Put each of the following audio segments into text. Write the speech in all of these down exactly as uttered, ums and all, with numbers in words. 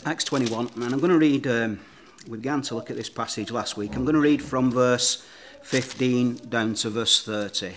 Acts twenty-one, and I'm going to read, um, we began to look at this passage last week. I'm going to read from verse fifteen down to verse thirty.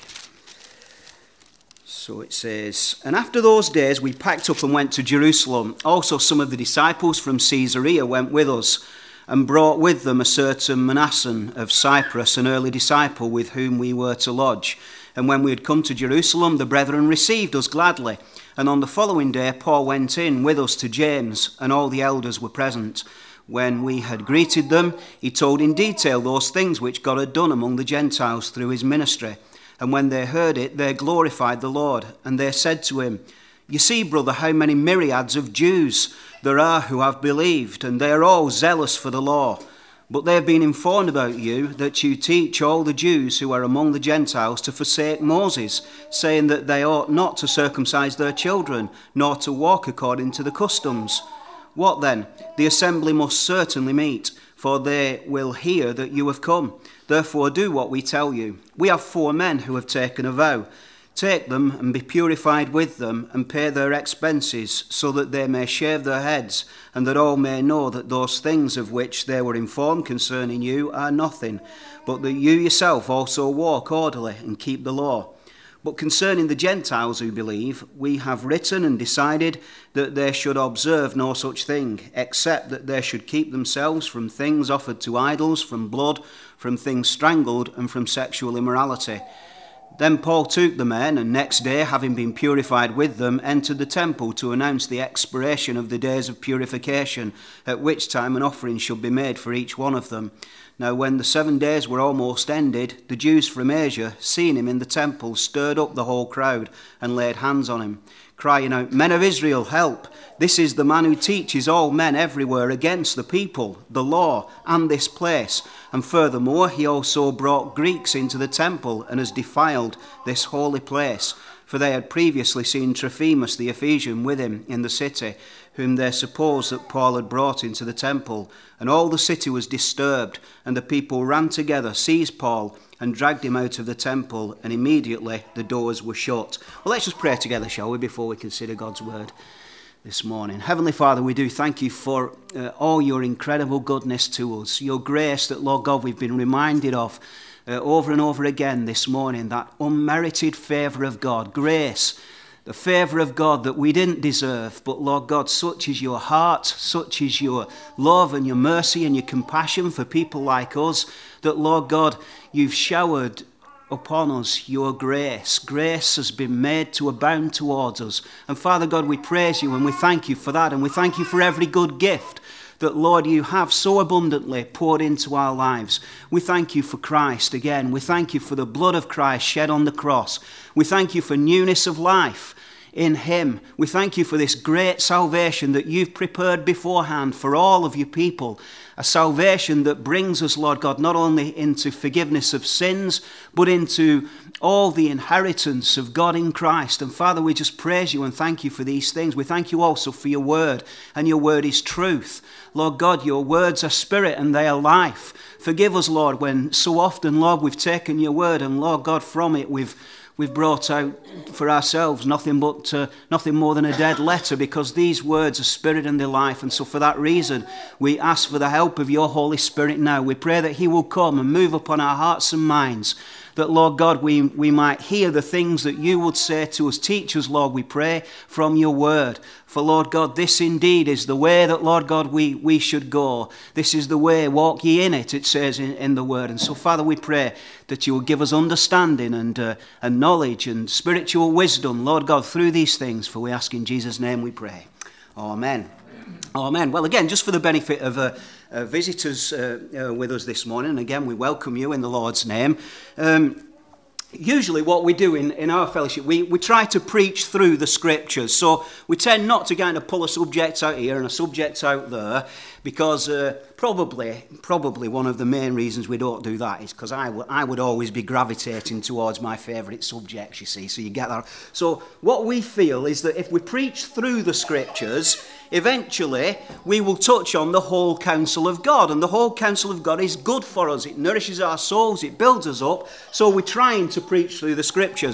So it says, "And after those days we packed up and went to Jerusalem. Also some of the disciples from Caesarea went with us, and brought with them a certain Manasseh of Cyprus, an early disciple with whom we were to lodge. And when we had come to Jerusalem, the brethren received us gladly. And on the following day Paul went in with us to James, and all the elders were present. When we had greeted them, he told in detail those things which God had done among the Gentiles through his ministry. And when they heard it, they glorified the Lord. And they said to him, 'You see, brother, how many myriads of Jews there are who have believed, and they are all zealous for the law. But they have been informed about you, that you teach all the Jews who are among the Gentiles to forsake Moses, saying that they ought not to circumcise their children, nor to walk according to the customs. What then? The assembly must certainly meet, for they will hear that you have come. Therefore do what we tell you. We have four men who have taken a vow. Take them and be purified with them, and pay their expenses, so that they may shave their heads, and that all may know that those things of which they were informed concerning you are nothing, but that you yourself also walk orderly and keep the law. But concerning the Gentiles who believe, we have written and decided that they should observe no such thing, except that they should keep themselves from things offered to idols, from blood, from things strangled, and from sexual immorality.' Then Paul took the men, and next day, having been purified with them, entered the temple to announce the expiration of the days of purification, at which time an offering should be made for each one of them. Now when the seven days were almost ended, the Jews from Asia, seeing him in the temple, stirred up the whole crowd and laid hands on him, crying out, 'Men of Israel, help! This is the man who teaches all men everywhere against the people, the law, and this place. And furthermore, he also brought Greeks into the temple and has defiled this holy place.' For they had previously seen Trophimus the Ephesian with him in the city, whom they supposed that Paul had brought into the temple. And all the city was disturbed, and the people ran together, seized Paul, and dragged him out of the temple, and immediately the doors were shut." Well, let's just pray together, shall we, before we consider God's word this morning. Heavenly Father, we do thank you for uh, all your incredible goodness to us, your grace that, Lord God, we've been reminded of uh, over and over again this morning, that unmerited favour of God, grace, the favour of God that we didn't deserve, but Lord God, such is your heart, such is your love and your mercy and your compassion for people like us, that Lord God, you've showered upon us your grace. Grace has been made to abound towards us. And Father God, we praise you and we thank you for that, and we thank you for every good gift that, Lord, you have so abundantly poured into our lives. We thank you for Christ again. We thank you for the blood of Christ shed on the cross. We thank you for newness of life in him. We thank you for this great salvation that you've prepared beforehand for all of your people. A salvation that brings us, Lord God, not only into forgiveness of sins, but into all the inheritance of God in Christ. And Father, we just praise you and thank you for these things. We thank you also for your word, and your word is truth. Lord God, your words are spirit and they are life. Forgive us, Lord, when so often, Lord, we've taken your word and, Lord God, from it we've We've brought out for ourselves nothing but uh, nothing more than a dead letter, because these words are spirit and they're life. And so for that reason, we ask for the help of your Holy Spirit now. We pray that he will come and move upon our hearts and minds, that, Lord God, we, we might hear the things that you would say to us. Teach us, Lord, we pray, from your word. For, Lord God, this indeed is the way that, Lord God, we, we should go. This is the way, walk ye in it, it says in, in the word. And so, Father, we pray that you will give us understanding and, uh, and knowledge and spiritual wisdom, Lord God, through these things. For we ask in Jesus' name we pray. Amen. Amen. Well, again, just for the benefit of uh, uh, visitors uh, uh, with us this morning, and again, we welcome you in the Lord's name. Um, usually what we do in, in our fellowship, we, we try to preach through the scriptures. So we tend not to kind of pull a subject out here and a subject out there, because uh, probably probably one of the main reasons we don't do that is because I, w- I would always be gravitating towards my favourite subjects, you see, so you get that. So what we feel is that if we preach through the scriptures, eventually we will touch on the whole counsel of God, and the whole counsel of God is good for us. It nourishes our souls, it builds us up, so we're trying to preach through the scriptures.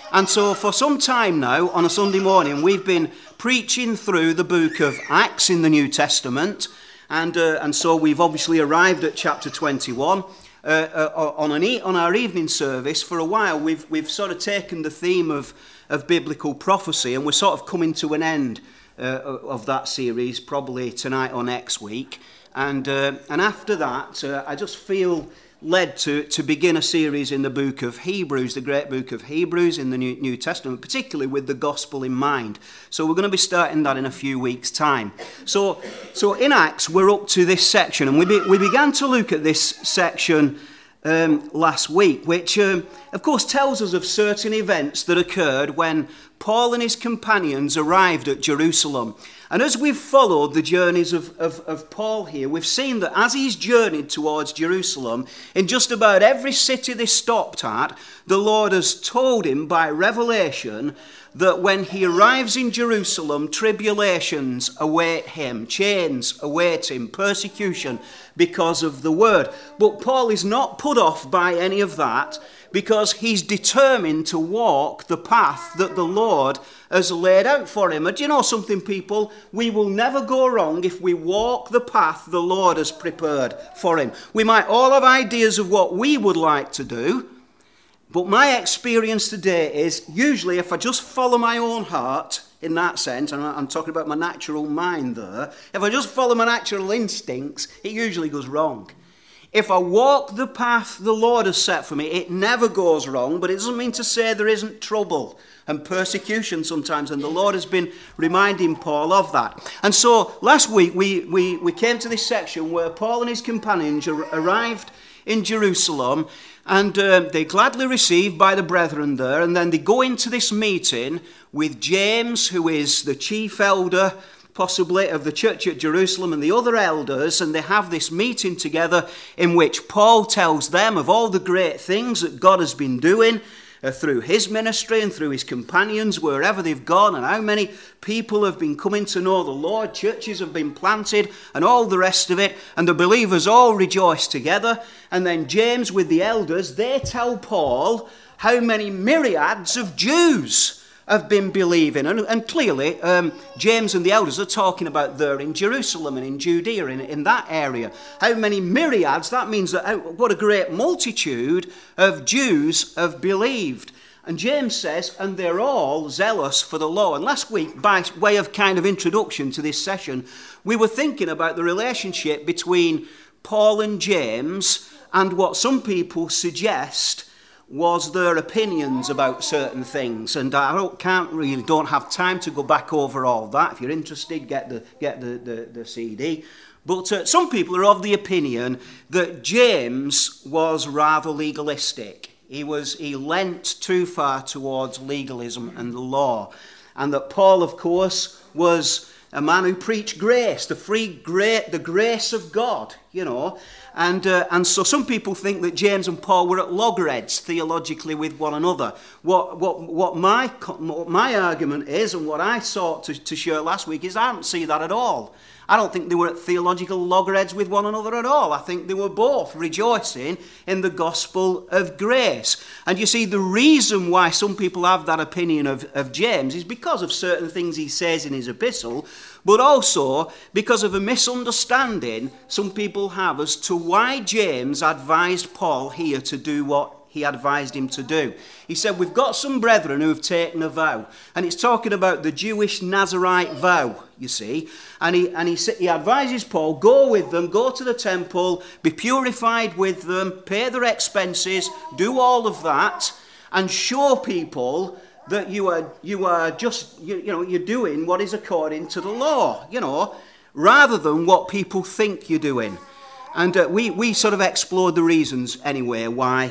And so for some time now, on a Sunday morning, we've been preaching through the book of Acts in the New Testament. And, uh, and so we've obviously arrived at chapter twenty-one. Uh, uh, on, an e- on our evening service, for a while, we've, we've sort of taken the theme of, of biblical prophecy, and we're sort of coming to an end uh, of that series, probably tonight or next week. And, uh, and after that, uh, I just feel led to, to begin a series in the book of Hebrews, the great book of Hebrews in the New, New Testament, particularly with the gospel in mind. So we're going to be starting that in a few weeks' time. So, so in Acts, we're up to this section, and we, be, we began to look at this section um, last week, which, um, of course, tells us of certain events that occurred when Paul and his companions arrived at Jerusalem. And as we've followed the journeys of, of, of Paul here, we've seen that as he's journeyed towards Jerusalem, in just about every city they stopped at, the Lord has told him by revelation that when he arrives in Jerusalem, tribulations await him, chains await him, persecution because of the word. But Paul is not put off by any of that, because he's determined to walk the path that the Lord has laid out for him. And do you know something, people? We will never go wrong if we walk the path the Lord has prepared for him. We might all have ideas of what we would like to do, but my experience today is usually if I just follow my own heart, in that sense, and I'm talking about my natural mind there, if I just follow my natural instincts, it usually goes wrong. If I walk the path the Lord has set for me, it never goes wrong, but it doesn't mean to say there isn't trouble and persecution sometimes, and the Lord has been reminding Paul of that. And so last week we, we, we came to this section where Paul and his companions arrived in Jerusalem, and um, they gladly received by the brethren there, and then they go into this meeting with James, who is the chief elder possibly of the church at Jerusalem, and the other elders, and they have this meeting together in which Paul tells them of all the great things that God has been doing uh, through his ministry and through his companions wherever they've gone, and how many people have been coming to know the Lord, churches have been planted, and all the rest of it, and the believers all rejoice together. And then James with the elders, they tell Paul how many myriads of Jews have been believing. And, and clearly, um, James and the elders are talking about there in Jerusalem and in Judea, in, in that area. How many myriads, that means that how, what a great multitude of Jews have believed. And James says, and they're all zealous for the law. And last week, by way of kind of introduction to this session, we were thinking about the relationship between Paul and James and what some people suggest was their opinions about certain things. And I don't, can't really, don't have time to go back over all that. If you're interested, get the, get the, the, the C D. But uh, some people are of the opinion that James was rather legalistic. He was, he leant too far towards legalism and the law. And that Paul, of course, was a man who preached grace, the free grace, the grace of God, you know. And, uh, and so some people think that James and Paul were at loggerheads theologically with one another. What, what, what my, my argument is, and what I sought to, to share last week, is I don't see that at all. I don't think they were at theological loggerheads with one another at all. I think they were both rejoicing in the gospel of grace. And you see, the reason why some people have that opinion of, of James is because of certain things he says in his epistle, but also because of a misunderstanding some people have as to why James advised Paul here to do what he advised him to do. He said, we've got some brethren who have taken a vow. And it's talking about the Jewish Nazirite vow, you see. And he, and he, he advises Paul, go with them, go to the temple, be purified with them, pay their expenses, do all of that, and show people that you are, you are just, you, you know, you're doing what is according to the law, you know, rather than what people think you're doing. And uh, we, we sort of explored the reasons anyway why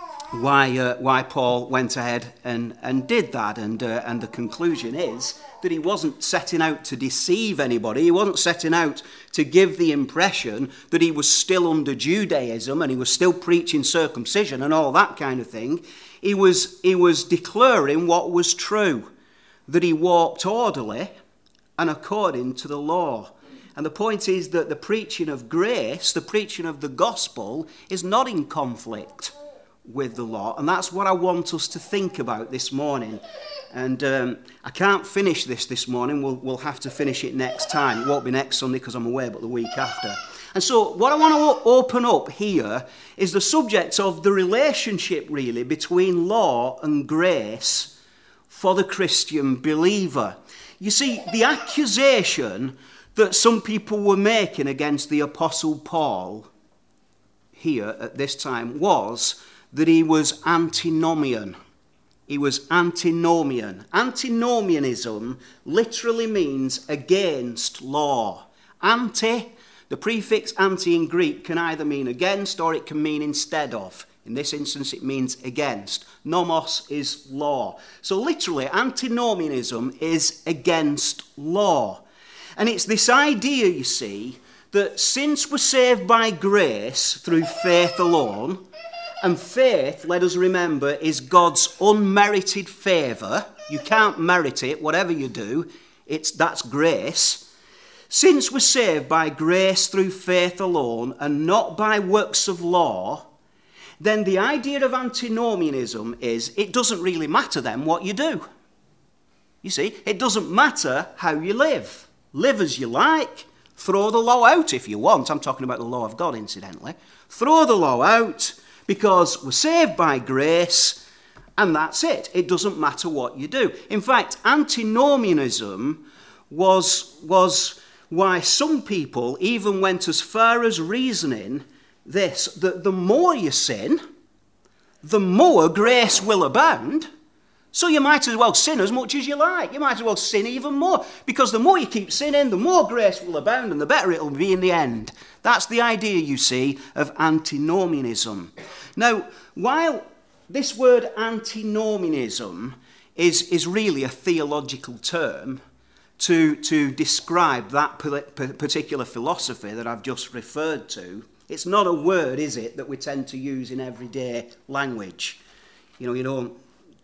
why uh, why Paul went ahead and, and did that. And, uh, and the conclusion is that he wasn't setting out to deceive anybody. He wasn't setting out to give the impression that he was still under Judaism and he was still preaching circumcision and all that kind of thing. He was, he was declaring what was true, that he walked orderly and according to the law. And the point is that the preaching of grace, the preaching of the gospel, is not in conflict with the law, and that's what I want us to think about this morning. And um, I can't finish this this morning. We'll, we'll have to finish it next time. It won't be next Sunday because I'm away, but the week after. And so what I want to open up here is the subject of the relationship, really, between law and grace for the Christian believer. You see, the accusation that some people were making against the Apostle Paul here at this time was that he was antinomian. He was antinomian. Antinomianism literally means against law. Anti, the prefix anti in Greek can either mean against or it can mean instead of. In this instance, it means against. Nomos is law. So literally, antinomianism is against law. And it's this idea, you see, that since we're saved by grace through faith alone, and faith, let us remember, is God's unmerited favour. You can't merit it, whatever you do. It's, that's grace. Since we're saved by grace through faith alone and not by works of law, then the idea of antinomianism is it doesn't really matter then what you do. You see, it doesn't matter how you live. Live as you like. Throw the law out if you want. I'm talking about the law of God, incidentally. Throw the law out. Because we're saved by grace, and that's it. It doesn't matter what you do. In fact, antinomianism was, was why some people even went as far as reasoning this, that the more you sin, the more grace will abound. So you might as well sin as much as you like. You might as well sin even more. Because the more you keep sinning, the more grace will abound, and the better it will be in the end. That's the idea, you see, of antinomianism. Now, while this word antinomianism is, is really a theological term to, to describe that particular philosophy that I've just referred to, it's not a word, is it, that we tend to use in everyday language. You know, you don't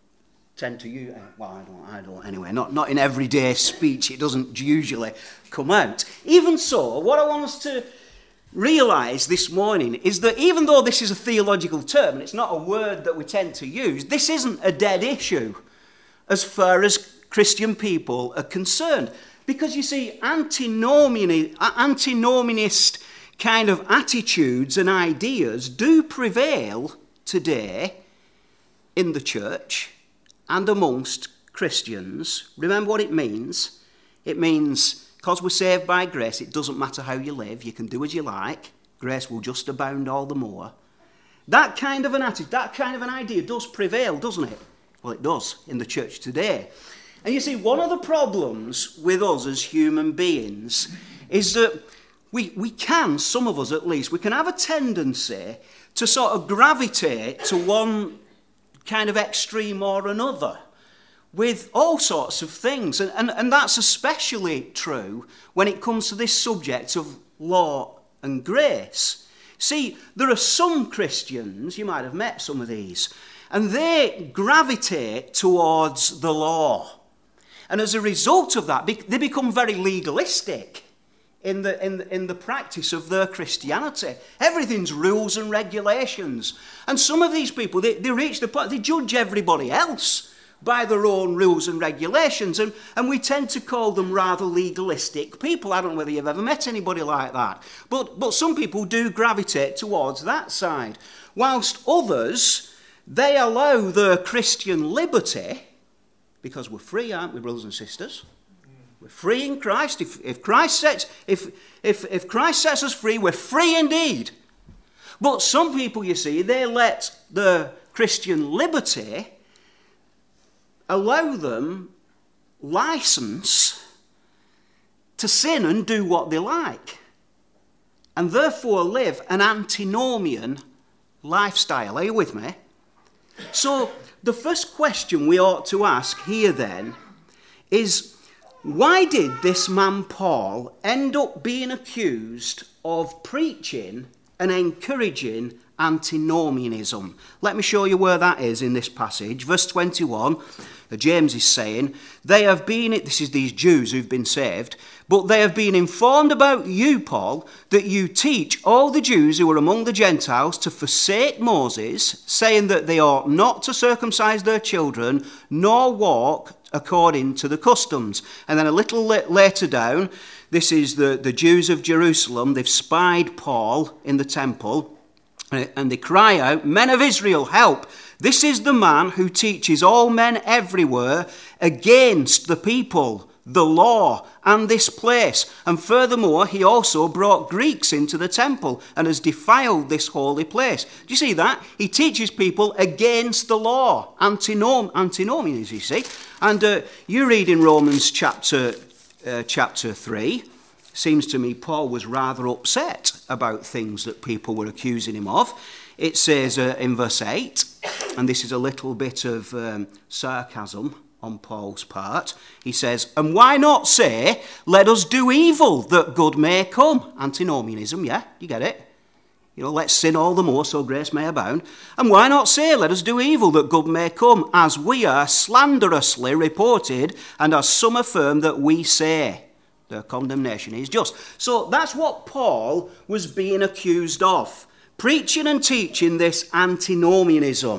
tend to use, well, I don't, I don't anyway, not, not in everyday speech, it doesn't usually come out. Even so, what I want us to realise this morning is that even though this is a theological term and it's not a word that we tend to use, this isn't a dead issue as far as Christian people are concerned. Because you see, antinomian, antinomianist kind of attitudes and ideas do prevail today in the church and amongst Christians. Remember what it means? It means because we're saved by grace, it doesn't matter how you live. You can do as you like. Grace will just abound all the more. That kind of an attitude, that kind of an idea does prevail, doesn't it? Well, it does in the church today. And you see, one of the problems with us as human beings is that we, we can, some of us at least, we can have a tendency to sort of gravitate to one kind of extreme or another with all sorts of things. And, and, and that's especially true when it comes to this subject of law and grace. See, there are some Christians, you might have met some of these, and they gravitate towards the law. And as a result of that, they become very legalistic in the, in the, in the practice of their Christianity. Everything's rules and regulations. And some of these people, they, they reach the point, they judge everybody else by their own rules and regulations, and, and we tend to call them rather legalistic people. I don't know whether you've ever met anybody like that, but, but some people do gravitate towards that side, whilst others, they allow their Christian liberty, because we're free, aren't we, brothers and sisters? We're free in Christ. If, if, Christ sets, if, if, if Christ sets us free, we're free indeed. But some people, you see, they let their Christian liberty allow them license to sin and do what they like, and therefore live an antinomian lifestyle. Are you with me? So the first question we ought to ask here then is, why did this man Paul end up being accused of preaching and encouraging antinomianism. Let me show you where that is in this passage. Verse twenty-one, James is saying, they have been, this is these Jews who've been saved, but they have been informed about you, Paul, that you teach all the Jews who are among the Gentiles to forsake Moses, saying that they ought not to circumcise their children, nor walk according to the customs. And then a little later down, this is the, the Jews of Jerusalem. They've spied Paul in the temple, and they cry out, men of Israel, help! This is the man who teaches all men everywhere against the people, the law, and this place. And furthermore, he also brought Greeks into the temple and has defiled this holy place. Do you see that? He teaches people against the law, antinom- antinomians, you see. And uh, you read in Romans chapter, uh, chapter three, seems to me Paul was rather upset about things that people were accusing him of. It says uh, in verse eight, and this is a little bit of um, sarcasm on Paul's part. He says, and why not say, let us do evil that good may come? Antinomianism, yeah, you get it? You know, let's sin all the more so grace may abound. And why not say, let us do evil that good may come, as we are slanderously reported, and as some affirm that we say. Their condemnation is just. So that's what Paul was being accused of. Preaching and teaching this antinomianism.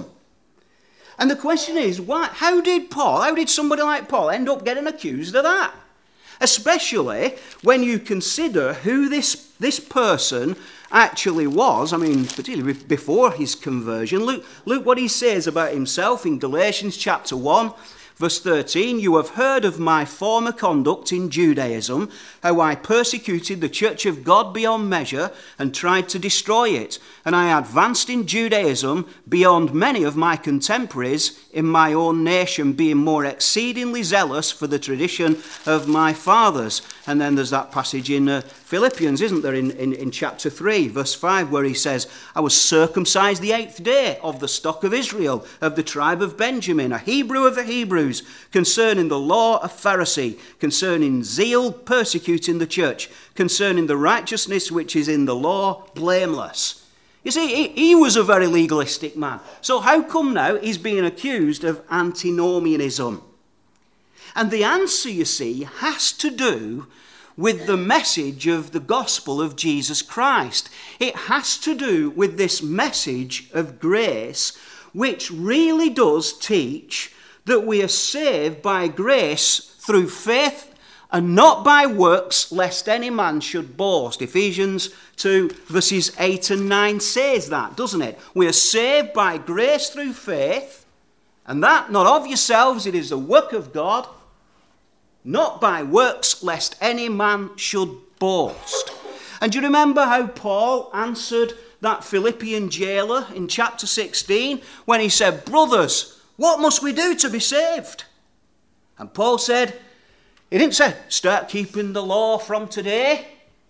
And the question is, why, how did Paul, how did somebody like Paul end up getting accused of that? Especially when you consider who this, this person actually was. I mean, particularly before his conversion. Look, look what he says about himself in Galatians chapter one. Verse thirteen, you have heard of my former conduct in Judaism, how I persecuted the church of God beyond measure and tried to destroy it. And I advanced in Judaism beyond many of my contemporaries in my own nation, being more exceedingly zealous for the tradition of my fathers. And then there's that passage in uh, Philippians, isn't there, in, in, in chapter three, verse five, where he says, I was circumcised the eighth day of the stock of Israel, of the tribe of Benjamin, a Hebrew of the Hebrews, concerning the law a Pharisee, concerning zeal persecuting the church, concerning the righteousness which is in the law blameless. You see, he, he was a very legalistic man. So how come now he's being accused of antinomianism? And the answer, you see, has to do with the message of the gospel of Jesus Christ. It has to do with this message of grace, which really does teach that we are saved by grace through faith and not by works, lest any man should boast. Ephesians two verses eight and nine says that, doesn't it? We are saved by grace through faith, and that not of yourselves, it is the work of God, not by works, lest any man should boast. And do you remember how Paul answered that Philippian jailer in chapter sixteen when he said, brothers, what must we do to be saved? And Paul said, he didn't say, start keeping the law from today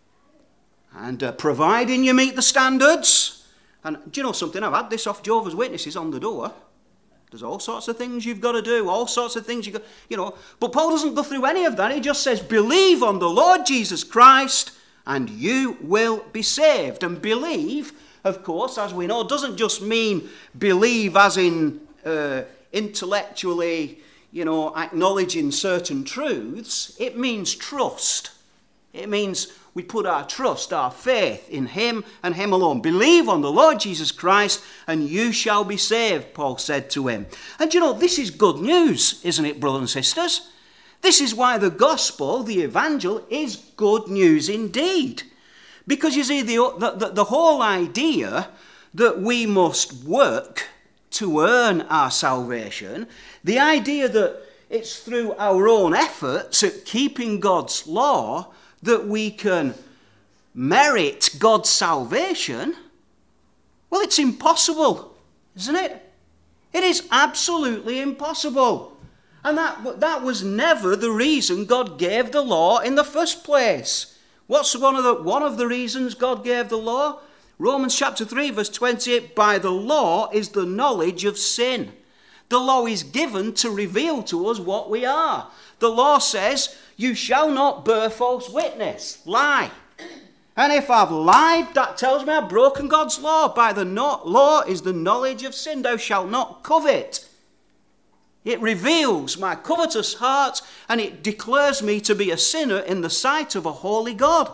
and uh, providing you meet the standards. And do you know something? I've had this off Jehovah's Witnesses on the door. There's all sorts of things you've got to do, all sorts of things you've got, you know. But Paul doesn't go through any of that. He just says, believe on the Lord Jesus Christ and you will be saved. And believe, of course, as we know, doesn't just mean believe as in uh, intellectually, you know, acknowledging certain truths. It means trust. It means we put our trust, our faith in him and him alone. Believe on the Lord Jesus Christ and you shall be saved, Paul said to him. And you know, this is good news, isn't it, brothers and sisters? This is why the gospel, the evangel, is good news indeed. Because you see, the, the, the whole idea that we must work to earn our salvation, the idea that it's through our own efforts at keeping God's law that we can merit God's salvation, well, it's impossible, isn't it? It is absolutely impossible. And that, that was never the reason God gave the law in the first place. What's one of the, one of the reasons God gave the law? Romans chapter three, verse twenty-eight, by the law is the knowledge of sin. The law is given to reveal to us what we are. The law says, you shall not bear false witness, lie. And if I've lied, that tells me I've broken God's law. By the no- law is the knowledge of sin. Thou shalt not covet. It reveals my covetous heart, and it declares me to be a sinner in the sight of a holy God.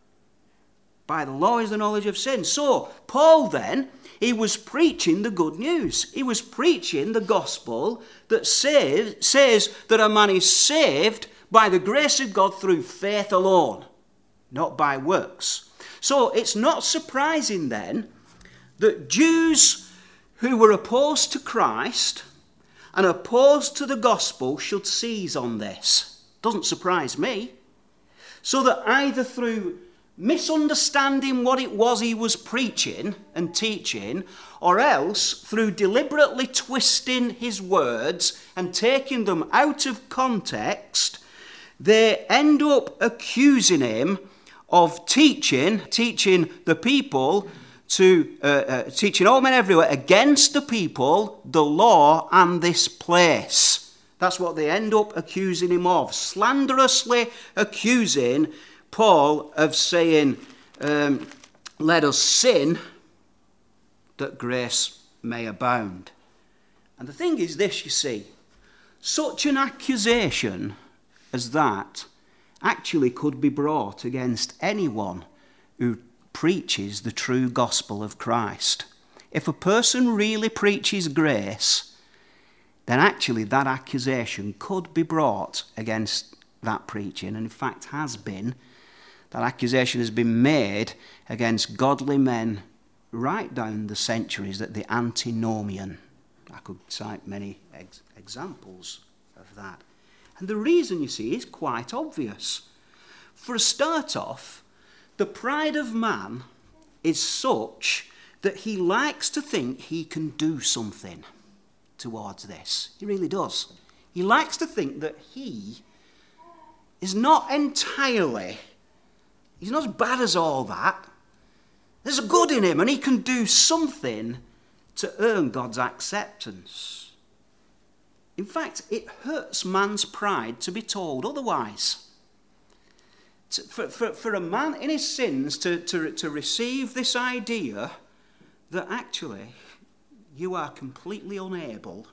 By the law is the knowledge of sin. So, Paul then, he was preaching the good news. He was preaching the gospel that save, says that a man is saved by the grace of God through faith alone, not by works. So, it's not surprising then that Jews who were opposed to Christ and opposed to the gospel should seize on this. Doesn't surprise me. So that either through misunderstanding what it was he was preaching and teaching, or else through deliberately twisting his words and taking them out of context, they end up accusing him of teaching, teaching the people to uh, uh, teaching all men everywhere against the people, the law, and this place. That's what they end up accusing him of. Slanderously accusing Paul of saying, um, let us sin that grace may abound. And the thing is this, you see, such an accusation as that actually could be brought against anyone who preaches the true gospel of Christ. If a person really preaches grace, then actually that accusation could be brought against that preaching, and in fact has been. That accusation has been made against godly men right down the centuries, that the antinomian. I could cite many ex- examples of that. And the reason, you see, is quite obvious. For a start off, the pride of man is such that he likes to think he can do something towards this. He really does. He likes to think that he is not entirely, he's not as bad as all that. There's a good in him, and he can do something to earn God's acceptance. In fact, it hurts man's pride to be told otherwise. For, for, for a man in his sins to, to, to receive this idea that actually you are completely unable,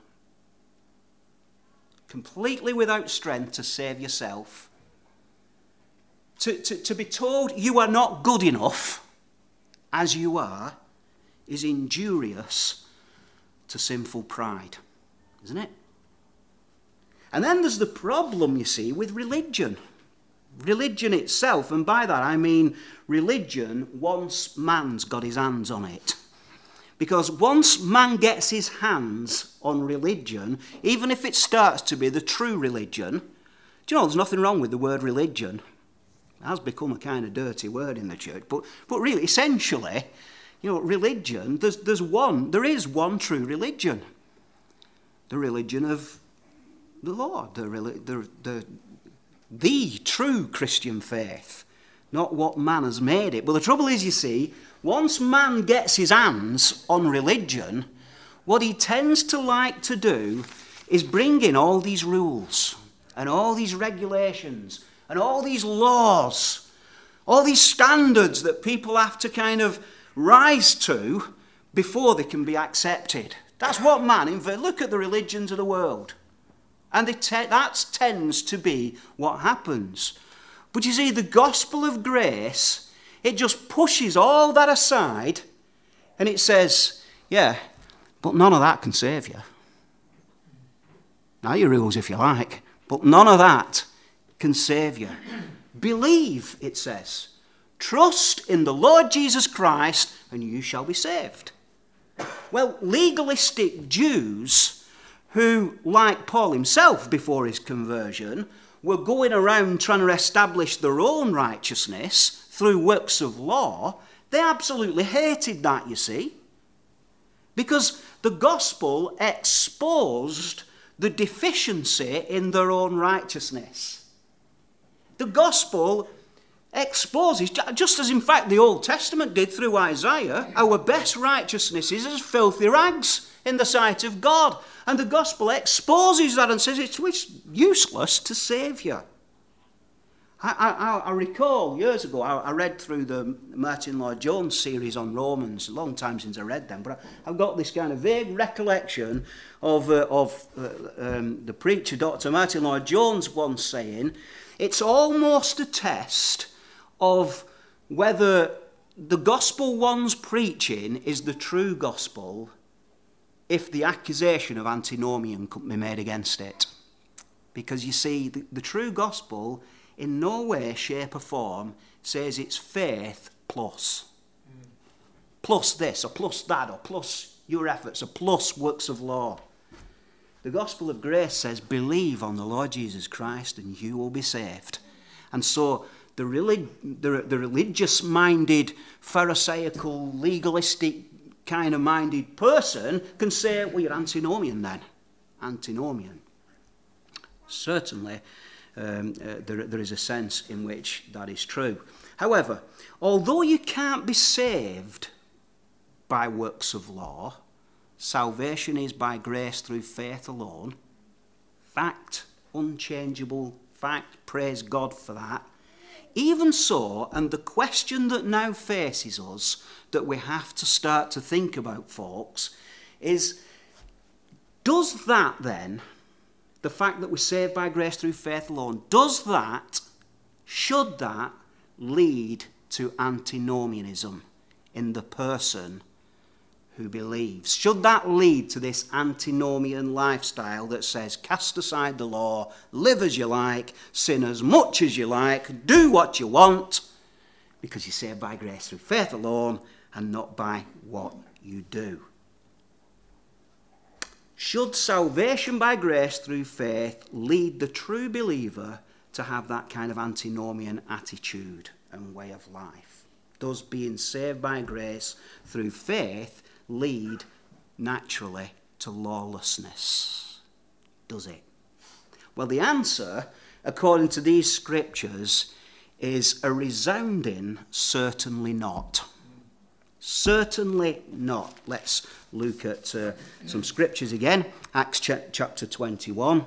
completely without strength to save yourself, to, to, to be told you are not good enough as you are, is injurious to sinful pride, isn't it? And then there's the problem, you see, with religion. Religion itself, and by that I mean religion once man's got his hands on it. Because once man gets his hands on religion, even if it starts to be the true religion, do you know, there's nothing wrong with the word religion. It has become a kind of dirty word in the church, but, but really, essentially, you know, religion, there's, there's one, there is one true religion. The religion of the Lord, the, the, the The true Christian faith, not what man has made it. But the trouble is, you see, once man gets his hands on religion, what he tends to like to do is bring in all these rules and all these regulations and all these laws, all these standards that people have to kind of rise to before they can be accepted. That's what man, look at the religions of the world. And te- that tends to be what happens. But you see, the gospel of grace, it just pushes all that aside, and it says, yeah, but none of that can save you. Now your rules if you like, but none of that can save you. Believe, it says. Trust in the Lord Jesus Christ, and you shall be saved. Well, legalistic Jews, who, like Paul himself before his conversion, were going around trying to establish their own righteousness through works of law, they absolutely hated that, you see. Because the gospel exposed the deficiency in their own righteousness. The gospel exposes, just as in fact the Old Testament did through Isaiah, our best righteousness is as filthy rags in the sight of God. And the gospel exposes that and says it's useless to save you. I, I, I recall years ago, I, I read through the Martin Lloyd-Jones series on Romans, a long time since I read them, but I, I've got this kind of vague recollection of, uh, of uh, um, the preacher, Doctor Martin Lloyd-Jones, once saying, it's almost a test of whether the gospel one's preaching is the true gospel if the accusation of antinomian could be made against it. Because you see, the, the true gospel in no way, shape or form says it's faith plus. Mm. Plus this, or plus that, or plus your efforts, or plus works of law. The gospel of grace says, believe on the Lord Jesus Christ and you will be saved. And so the, relig- the, the religious-minded, pharisaical, legalistic kind of minded person can say, well, you're antinomian then. Antinomian. Certainly, Um, uh, there, there is a sense in which that is true. However, although you can't be saved by works of law, salvation is by grace through faith alone. Fact, unchangeable fact, praise God for that. Even so, and the question that now faces us that we have to start to think about, folks, is, does that then, the fact that we're saved by grace through faith alone, does that, should that lead to antinomianism in the person who believes? Should that lead to this antinomian lifestyle that says, cast aside the law, live as you like, sin as much as you like, do what you want, because you're saved by grace through faith alone and not by what you do? Should salvation by grace through faith lead the true believer to have that kind of antinomian attitude and way of life? Does being saved by grace through faith lead naturally to lawlessness? Does it? Well, the answer, according to these scriptures, is a resounding certainly not. Certainly not. Let's look at uh, some scriptures again. Acts ch- chapter twenty-one,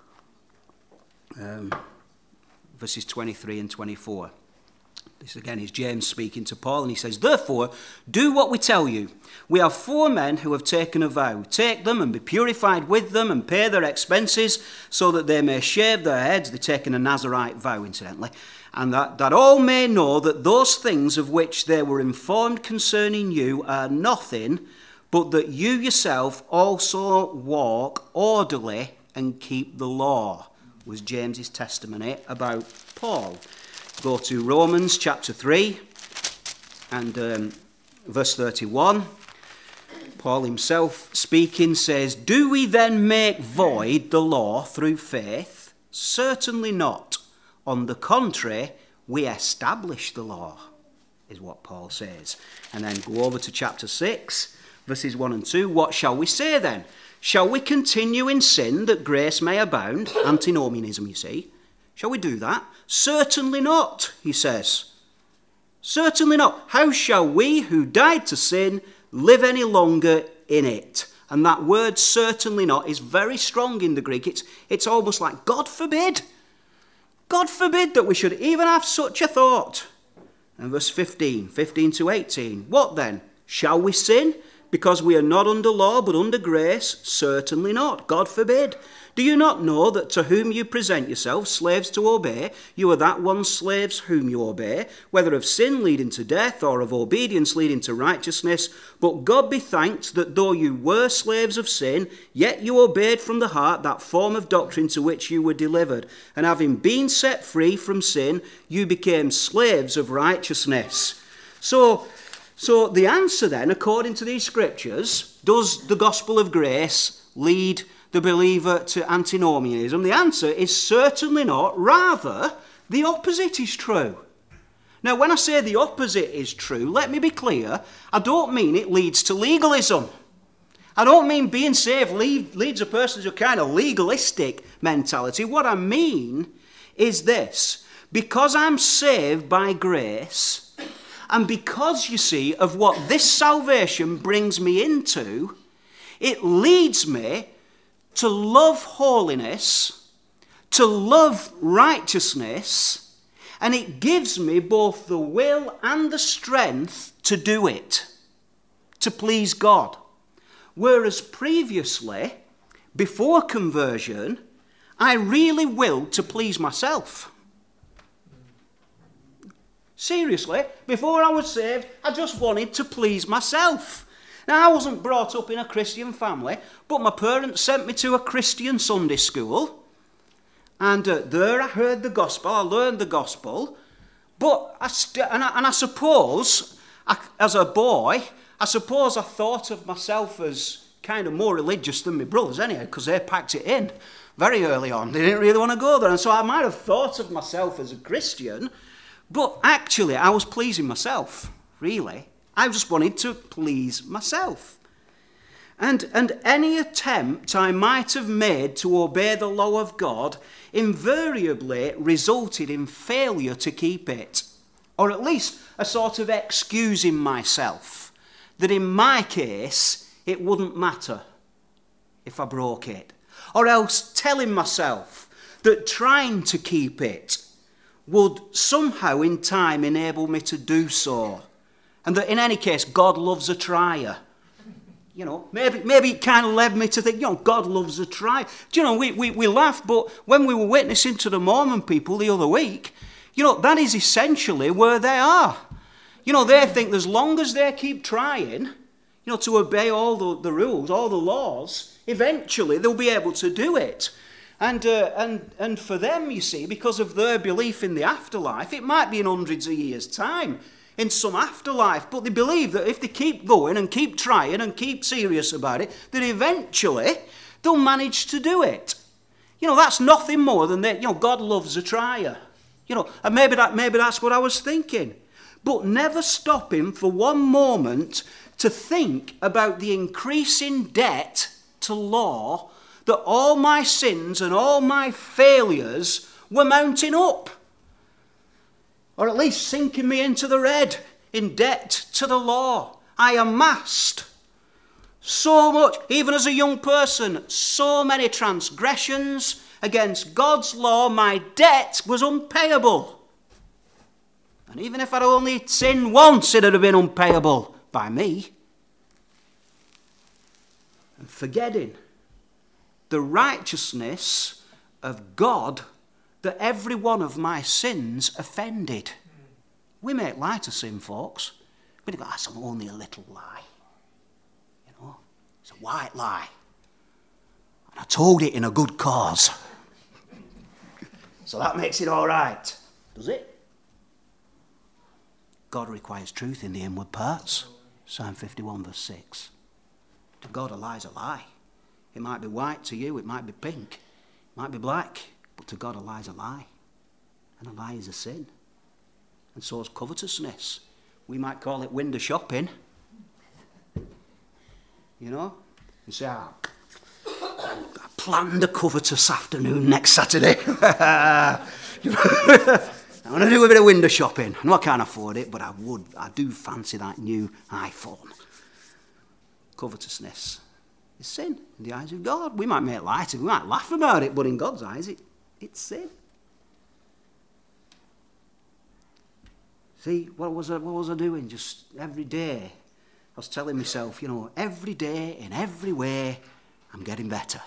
um, verses twenty-three and twenty-four. This again is James speaking to Paul, and he says, therefore, do what we tell you. We have four men who have taken a vow. Take them and be purified with them and pay their expenses so that they may shave their heads. They're taking a Nazarite vow, incidentally. And that, that all may know that those things of which they were informed concerning you are nothing, but that you yourself also walk orderly and keep the law, was James's testimony about Paul. Go to Romans chapter three and um, verse thirty-one. Paul himself speaking says, do we then make void the law through faith? Certainly not. On the contrary, we establish the law, is what Paul says. And then go over to chapter six, verses one and two. What shall we say then? Shall we continue in sin that grace may abound? Antinomianism, you see. Shall we do that? Certainly not, he says. Certainly not. How shall we who died to sin live any longer in it? And that word certainly not is very strong in the Greek. It's, it's almost like, God forbid. God forbid that we should even have such a thought. And verse fifteen, fifteen to eighteen. What then? Shall we sin because we are not under law but under grace? Certainly not. God forbid. Do you not know that to whom you present yourselves slaves to obey, you are that one slaves whom you obey, whether of sin leading to death or of obedience leading to righteousness? But God be thanked that though you were slaves of sin, yet you obeyed from the heart that form of doctrine to which you were delivered. And having been set free from sin, you became slaves of righteousness. So, so the answer then, according to these scriptures, does the gospel of grace lead the believer to antinomianism? The answer is certainly not. Rather, the opposite is true. Now, when I say the opposite is true, let me be clear. I don't mean it leads to legalism. I don't mean being saved lead, leads a person to a kind of legalistic mentality. What I mean is this. Because I'm saved by grace, and because, you see, of what this salvation brings me into, it leads me to love holiness, to love righteousness, And it gives me both the will and the strength to do it, to please God. Whereas previously, before conversion, I really willed to please myself. Seriously, before I was saved, I just wanted to please myself. Now, I wasn't brought up in a Christian family, but my parents sent me to a Christian Sunday school. And uh, there I heard the gospel, I learned the gospel. But, I st- and, I, and I suppose, I, as a boy, I suppose I thought of myself as kind of more religious than my brothers anyway, because they packed it in very early on. They didn't really want to go there. And so I might have thought of myself as a Christian, but actually I was pleasing myself, really. I just wanted to please myself. And, and any attempt I might have made to obey the law of God invariably resulted in failure to keep it, or at least a sort of excusing myself, that in my case it wouldn't matter if I broke it, or else telling myself that trying to keep it would somehow in time enable me to do so, and that in any case God loves a trier. You know, maybe maybe it kind of led me to think, you know, God loves a try. Do you know, we, we, we laugh, but when we were witnessing to the Mormon people the other week, you know, that is essentially where they are. You know, they think as long as they keep trying, you know, to obey all the, the rules, all the laws, eventually they'll be able to do it. And, uh, and, and for them, you see, because of their belief in the afterlife, it might be in hundreds of years' time, in some afterlife, but they believe that if they keep going and keep trying and keep serious about it, that eventually they'll manage to do it. You know, that's nothing more than that, you know, God loves a trier. You know, and maybe that maybe that's what I was thinking. But never stopping for one moment to think about the increasing debt to law that all my sins and all my failures were mounting up. Or at least sinking me into the red in debt to the law. I amassed so much, even as a young person, so many transgressions against God's law, my debt was unpayable. And even if I'd only sinned once, it would have been unpayable by me. And forgetting the righteousness of God that every one of my sins offended. We make light of sin, folks. We go, that's only a little lie. You know, it's a white lie. And I told it in a good cause. So that makes it all right. Does it? God requires truth in the inward parts. Psalm fifty-one, verse six. To God, a lie's a lie. It might be white to you, it might be pink, it might be black. But to God, a lie's a lie. And a lie is a sin. And so is covetousness. We might call it window shopping. You know? You say, ah, I planned a covetous afternoon next Saturday. I want to do a bit of window shopping. I know I can't afford it, but I would. I do fancy that new iPhone. Covetousness is sin in the eyes of God. We might make light of it, we might laugh about it, but in God's eyes, it It's sin. See, what was I, what was I doing? Just every day, I was telling myself, you know, every day, in every way, I'm getting better.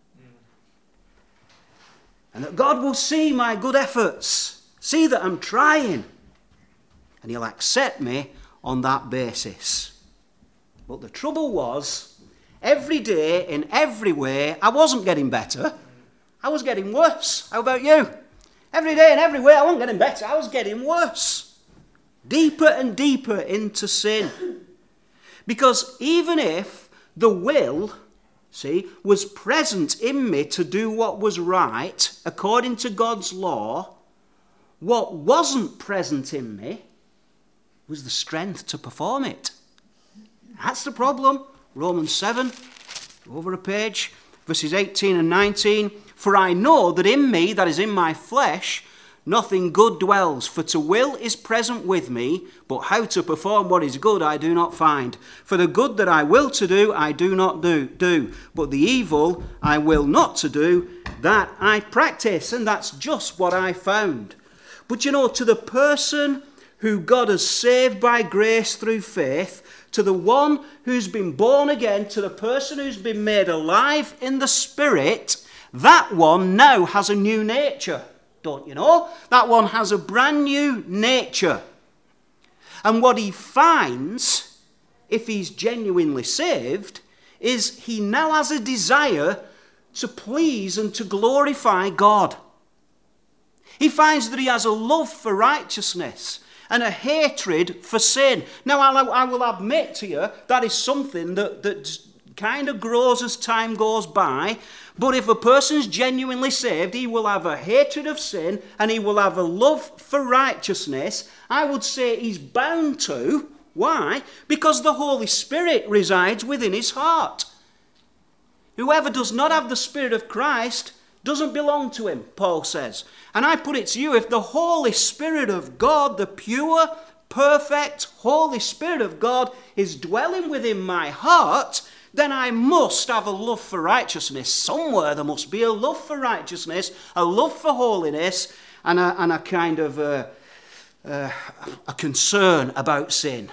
And that God will see my good efforts, see that I'm trying, and He'll accept me on that basis. But the trouble was, every day, in every way, I wasn't getting better. I was getting worse. How about you? Every day and every way, I wasn't getting better. I was getting worse. Deeper and deeper into sin. Because even if the will, see, was present in me to do what was right, according to God's law, what wasn't present in me was the strength to perform it. That's the problem. Romans seven, over a page, verses eighteen and nineteen. For I know that in me, that is in my flesh, nothing good dwells. For to will is present with me, but how to perform what is good I do not find. For the good that I will to do, I do not do, do. But the evil I will not to do, that I practice. And that's just what I found. But you know, to the person who God has saved by grace through faith, to the one who's been born again, to the person who's been made alive in the Spirit, that one now has a new nature, don't you know? That one has a brand new nature. And what he finds, if he's genuinely saved, is he now has a desire to please and to glorify God. He finds that he has a love for righteousness and a hatred for sin. Now, I will admit to you, that is something that, that kind of grows as time goes by. But if a person's genuinely saved, he will have a hatred of sin and he will have a love for righteousness. I would say he's bound to. Why? Because the Holy Spirit resides within his heart. Whoever does not have the Spirit of Christ doesn't belong to him, Paul says. And I put it to you, if the Holy Spirit of God, the pure, perfect Holy Spirit of God is dwelling within my heart, then I must have a love for righteousness. Somewhere there must be a love for righteousness, a love for holiness, and a, and a kind of a, a, a concern about sin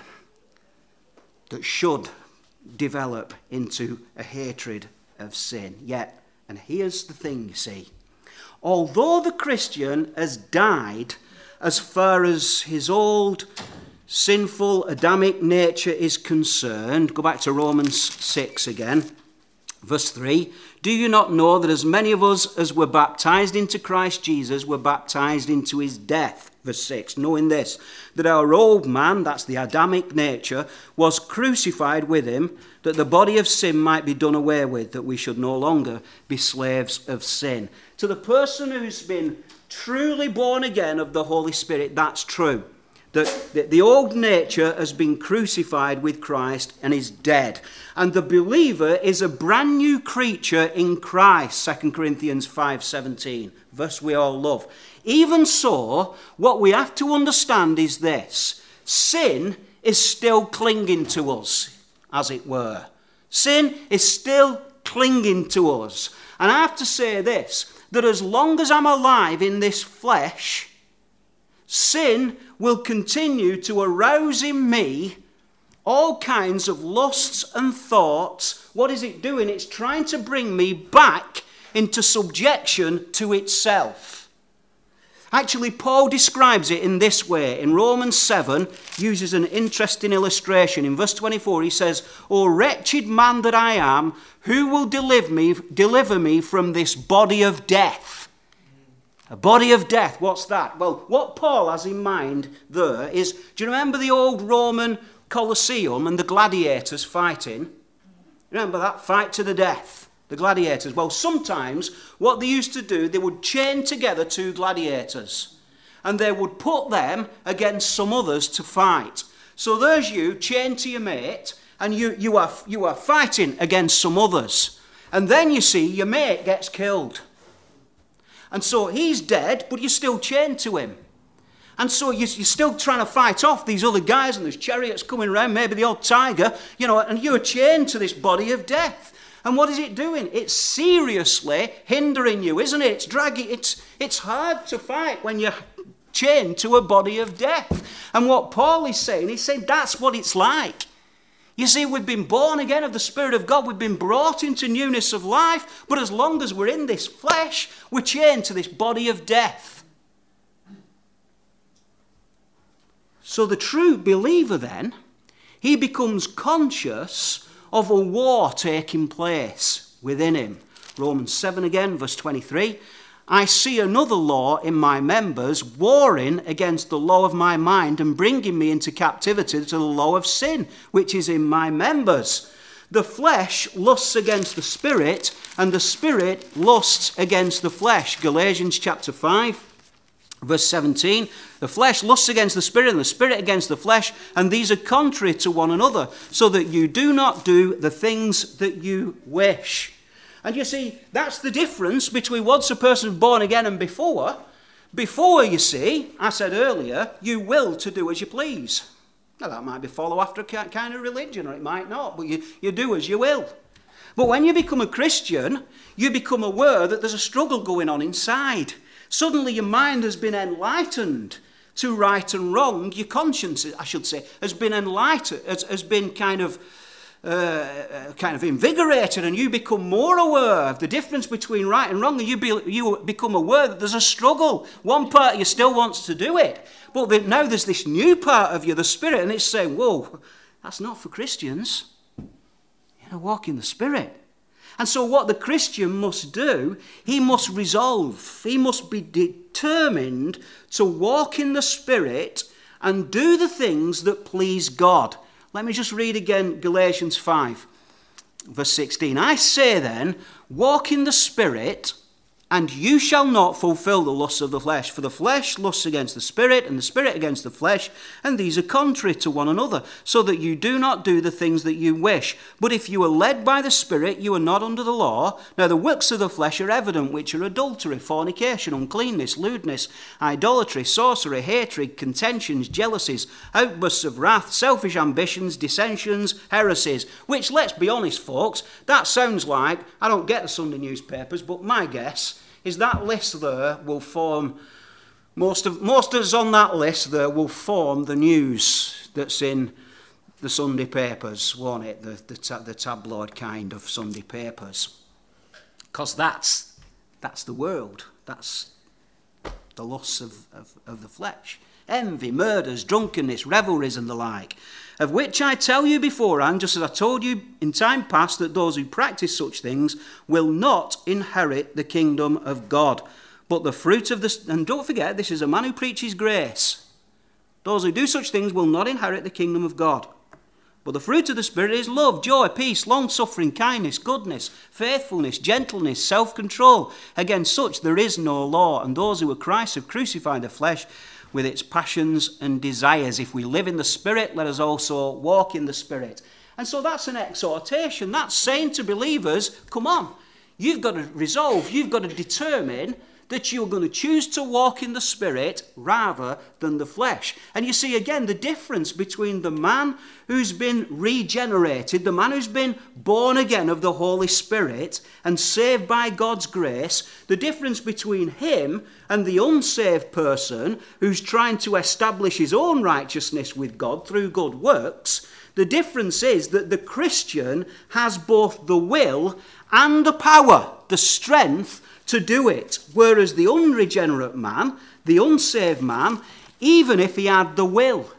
that should develop into a hatred of sin. Yet, and here's the thing, you see. Although the Christian has died as far as his old sinful Adamic nature is concerned, go back to Romans six again, verse three. Do you not know that as many of us as were baptized into Christ Jesus were baptized into his death? Verse six, knowing this, that our old man, that's the Adamic nature, was crucified with him, that the body of sin might be done away with, that we should no longer be slaves of sin. To the person who's been truly born again of the Holy Spirit, that's true. That the old nature has been crucified with Christ and is dead. And the believer is a brand new creature in Christ, Second Corinthians five seventeen, verse we all love. Even so, what we have to understand is this. Sin is still clinging to us, as it were. Sin is still clinging to us. And I have to say this, that as long as I'm alive in this flesh, sin will continue to arouse in me all kinds of lusts and thoughts. What is it doing? It's trying to bring me back into subjection to itself. Actually, Paul describes it in this way. In Romans seven, uses an interesting illustration. In verse twenty-four, he says, O wretched man that I am, who will deliver me, deliver me from this body of death? A body of death, what's that? Well, what Paul has in mind there is, do you remember the old Roman Colosseum and the gladiators fighting? Remember that? Fight to the death. The gladiators. Well, sometimes what they used to do, they would chain together two gladiators and they would put them against some others to fight. So there's you chained to your mate and you, you, are, you are fighting against some others. And then you see your mate gets killed. And so he's dead, but you're still chained to him. And so you're still trying to fight off these other guys and there's chariots coming around, maybe the old tiger, you know, and you're chained to this body of death. And what is it doing? It's seriously hindering you, isn't it? It's dragging. It's, it's hard to fight when you're chained to a body of death. And what Paul is saying, he's saying that's what it's like. You see, we've been born again of the Spirit of God. We've been brought into newness of life. But as long as we're in this flesh, we're chained to this body of death. So the true believer then, he becomes conscious of a war taking place within him. Romans seven again, verse twenty-three. I see another law in my members, warring against the law of my mind and bringing me into captivity to the law of sin, which is in my members. The flesh lusts against the spirit, and the spirit lusts against the flesh. Galatians chapter five. Verse seventeen, the flesh lusts against the spirit and the spirit against the flesh, and these are contrary to one another, so that you do not do the things that you wish. And you see, that's the difference between once a person is born again and before. Before, you see, I said earlier, you will to do as you please. Now that might be follow after a kind of religion, or it might not, but you, you do as you will. But when you become a Christian, you become aware that there's a struggle going on inside. Suddenly your mind has been enlightened to right and wrong. Your conscience, I should say, has been enlightened, has, has been kind of uh, kind of invigorated, and you become more aware of the difference between right and wrong, and you, be, you become aware that there's a struggle. One part of you still wants to do it, but now there's this new part of you, the Spirit, and it's saying, whoa, that's not for Christians. You know, walk in the Spirit. And so what the Christian must do, he must resolve, he must be determined to walk in the Spirit and do the things that please God. Let me just read again Galatians five, verse sixteen. I say then, walk in the Spirit, and you shall not fulfill the lusts of the flesh. For the flesh lusts against the Spirit, and the Spirit against the flesh, and these are contrary to one another, so that you do not do the things that you wish. But if you are led by the Spirit, you are not under the law. Now the works of the flesh are evident, which are adultery, fornication, uncleanness, lewdness, idolatry, sorcery, hatred, contentions, jealousies, outbursts of wrath, selfish ambitions, dissensions, heresies. Which, let's be honest, folks, that sounds like, I don't get the Sunday newspapers, but my guess is that list there will form, most of most of us on that list there will form the news that's in the Sunday papers, won't it? The, the, ta- the tabloid kind of Sunday papers. Because that's, that's the world. That's the lusts of, of, of the flesh. Envy, murders, drunkenness, revelries and the like. Of which I tell you beforehand, just as I told you in time past, that those who practice such things will not inherit the kingdom of God. But the fruit of the... And don't forget, this is a man who preaches grace. Those who do such things will not inherit the kingdom of God. But the fruit of the Spirit is love, joy, peace, long-suffering, kindness, goodness, faithfulness, gentleness, self-control. Against such there is no law. And those who are Christ have crucified the flesh with its passions and desires. If we live in the Spirit, let us also walk in the Spirit. And so that's an exhortation. That's saying to believers, come on, you've got to resolve, you've got to determine that you're going to choose to walk in the Spirit rather than the flesh. And you see again the difference between the man who's been regenerated, the man who's been born again of the Holy Spirit and saved by God's grace, the difference between him and the unsaved person who's trying to establish his own righteousness with God through good works. The difference is that the Christian has both the will and the power, the strength to do it. Whereas the unregenerate man, the unsaved man, even if he had the will,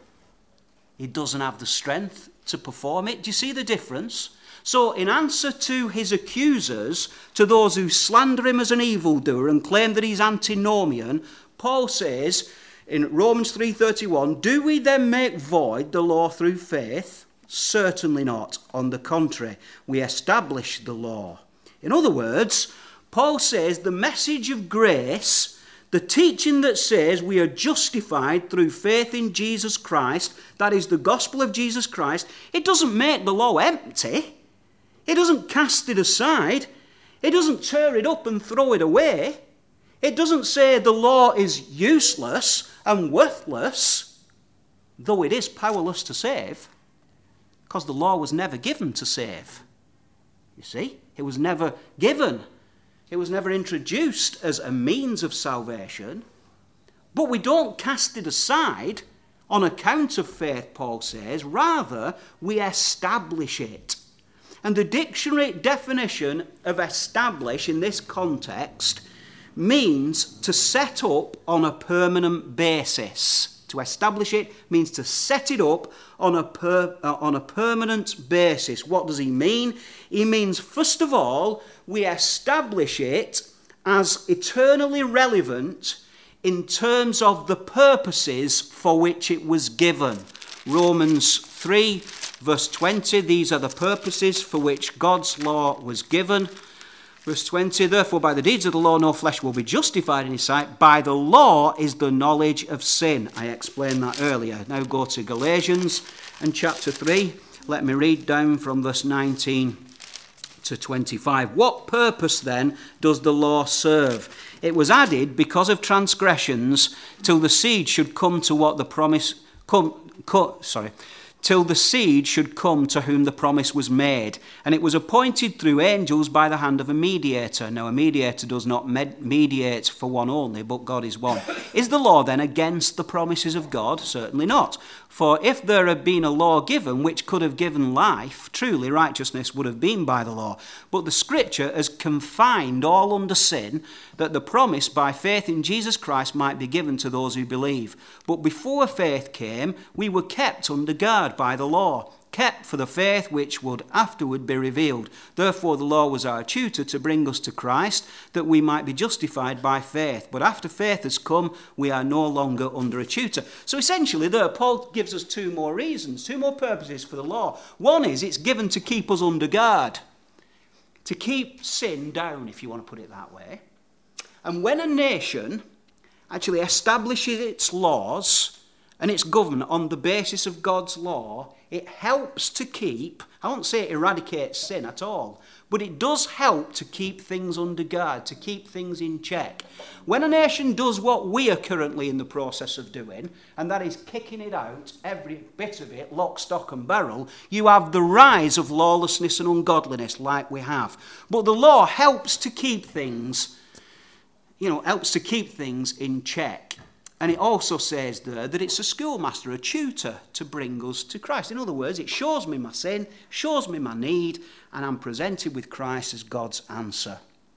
he doesn't have the strength to perform it. Do you see the difference? So in answer to his accusers, to those who slander him as an evildoer and claim that he's antinomian, Paul says in Romans three thirty-one, do we then make void the law through faith? Certainly not. On the contrary, we establish the law. In other words, Paul says the message of grace, the teaching that says we are justified through faith in Jesus Christ, that is the gospel of Jesus Christ, it doesn't make the law empty. It doesn't cast it aside. It doesn't tear it up and throw it away. It doesn't say the law is useless and worthless, though it is powerless to save, because the law was never given to save. You see, it was never given. It was never introduced as a means of salvation. But we don't cast it aside on account of faith, Paul says. Rather, we establish it. And the dictionary definition of establish in this context means to set up on a permanent basis. To establish it means to set it up on a, per, uh, on a permanent basis. What does he mean? He means, first of all, we establish it as eternally relevant in terms of the purposes for which it was given. Romans three, verse twenty, these are the purposes for which God's law was given. Verse twenty, therefore by the deeds of the law no flesh will be justified in his sight. By the law is the knowledge of sin. I explained that earlier. Now go to Galatians and chapter three. Let me read down from verse nineteen to twenty-five. What purpose then does the law serve? It was added because of transgressions till the seed should come to what the promise come, co, sorry till the seed should come to whom the promise was made. And it was appointed through angels by the hand of a mediator. Now, a mediator does not med- mediate for one only, but God is one. Is the law then against the promises of God? Certainly not. For if there had been a law given which could have given life, truly righteousness would have been by the law. But the Scripture has confined all under sin, that the promise by faith in Jesus Christ might be given to those who believe. But before faith came, we were kept under guard by the law, kept for the faith which would afterward be revealed. Therefore the law was our tutor to bring us to Christ, that we might be justified by faith. But after faith has come, we are no longer under a tutor. So essentially there, Paul gives us two more reasons, two more purposes for the law. One is it's given to keep us under guard, to keep sin down, if you want to put it that way. And when a nation actually establishes its laws and its government on the basis of God's law, it helps to keep, I won't say it eradicates sin at all, but it does help to keep things under guard, to keep things in check. When a nation does what we are currently in the process of doing, and that is kicking it out, every bit of it, lock, stock and barrel, you have the rise of lawlessness and ungodliness like we have. But the law helps to keep things, you know, helps to keep things in check. And it also says there that it's a schoolmaster, a tutor, to bring us to Christ. In other words, it shows me my sin, shows me my need, and I'm presented with Christ as God's answer.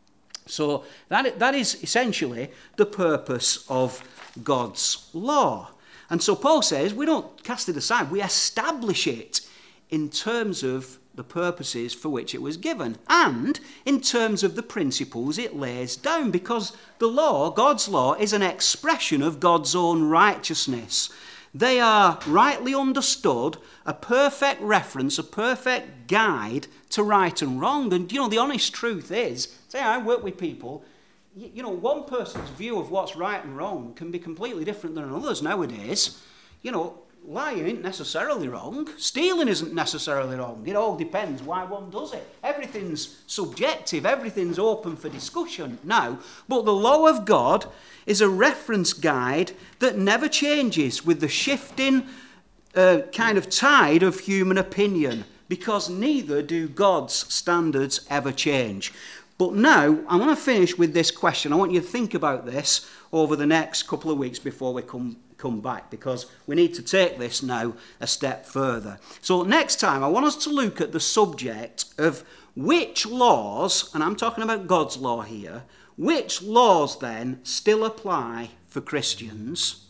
So that, that is essentially the purpose of God's law. And so Paul says we don't cast it aside, we establish it in terms of the purposes for which it was given, and in terms of the principles it lays down, because the law, God's law, is an expression of God's own righteousness. They are, rightly understood, a perfect reference, a perfect guide to right and wrong. And, you know, the honest truth is, say I work with people, you, you know, one person's view of what's right and wrong can be completely different than another's nowadays. You know, lying isn't necessarily wrong. Stealing isn't necessarily wrong. It all depends why one does it. Everything's subjective. Everything's open for discussion now. But the law of God is a reference guide that never changes with the shifting uh, kind of tide of human opinion, because neither do God's standards ever change. But now, I want to finish with this question. I want you to think about this over the next couple of weeks before we come come back, because we need to take this now a step further. So next time I want us to look at the subject of which laws, and I'm talking about God's law here, which laws then still apply for Christians,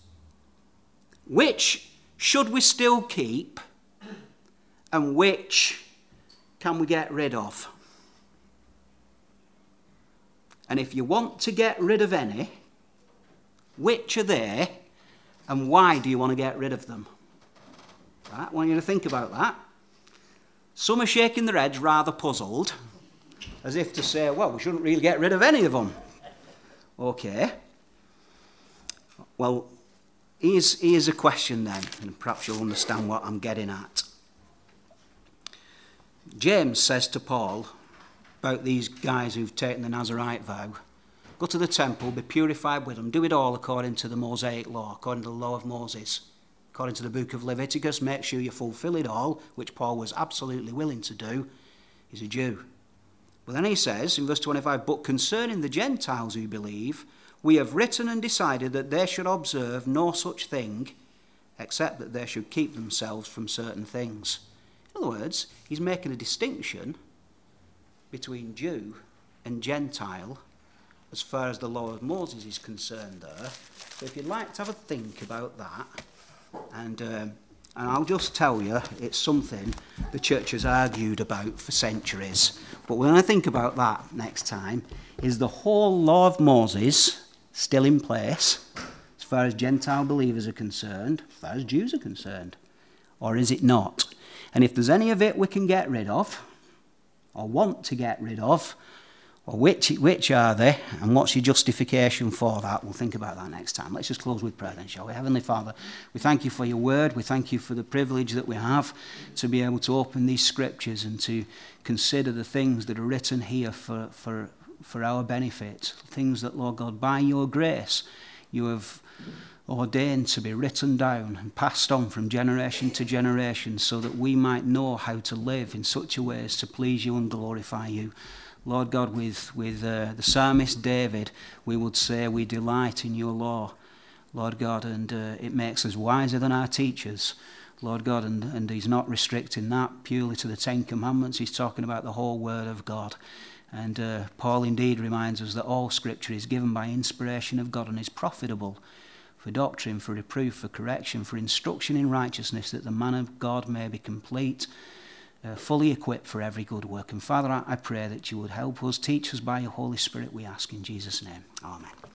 which should we still keep, and which can we get rid of? And if you want to get rid of any, which are they? And why do you want to get rid of them? Right, I want you to think about that. Some are shaking their heads rather puzzled, as if to say, well, we shouldn't really get rid of any of them. Okay. Well, here's, here's a question then, and perhaps you'll understand what I'm getting at. James says to Paul about these guys who've taken the Nazirite vow, go to the temple, be purified with them, do it all according to the Mosaic law, according to the law of Moses, according to the book of Leviticus, make sure you fulfill it all, which Paul was absolutely willing to do. He's a Jew. But then he says in verse twenty-five, but concerning the Gentiles who believe, we have written and decided that they should observe no such thing, except that they should keep themselves from certain things. In other words, he's making a distinction between Jew and Gentile as far as the law of Moses is concerned there. So if you'd like to have a think about that, and um, and I'll just tell you, it's something the church has argued about for centuries. But we're going to think about that next time. Is the whole law of Moses still in place as far as Gentile believers are concerned, as far as Jews are concerned? Or is it not? And if there's any of it we can get rid of, or want to get rid of, or which, which are they, and what's your justification for that? We'll think about that next time. Let's just close with prayer then, shall we? Heavenly Father, we thank you for your word. We thank you for the privilege that we have to be able to open these scriptures and to consider the things that are written here for, for, for our benefit. Things that, Lord God, by your grace, you have ordained to be written down and passed on from generation to generation so that we might know how to live in such a way as to please you and glorify you. Lord God, with, with uh, the psalmist David, we would say we delight in your law, Lord God, and uh, it makes us wiser than our teachers, Lord God, and, and he's not restricting that purely to the Ten Commandments. He's talking about the whole Word of God. And uh, Paul indeed reminds us that all Scripture is given by inspiration of God and is profitable for doctrine, for reproof, for correction, for instruction in righteousness, that the man of God may be complete, uh, fully equipped for every good work. And Father, I, I pray that you would help us, teach us by your Holy Spirit, we ask in Jesus' name. Amen.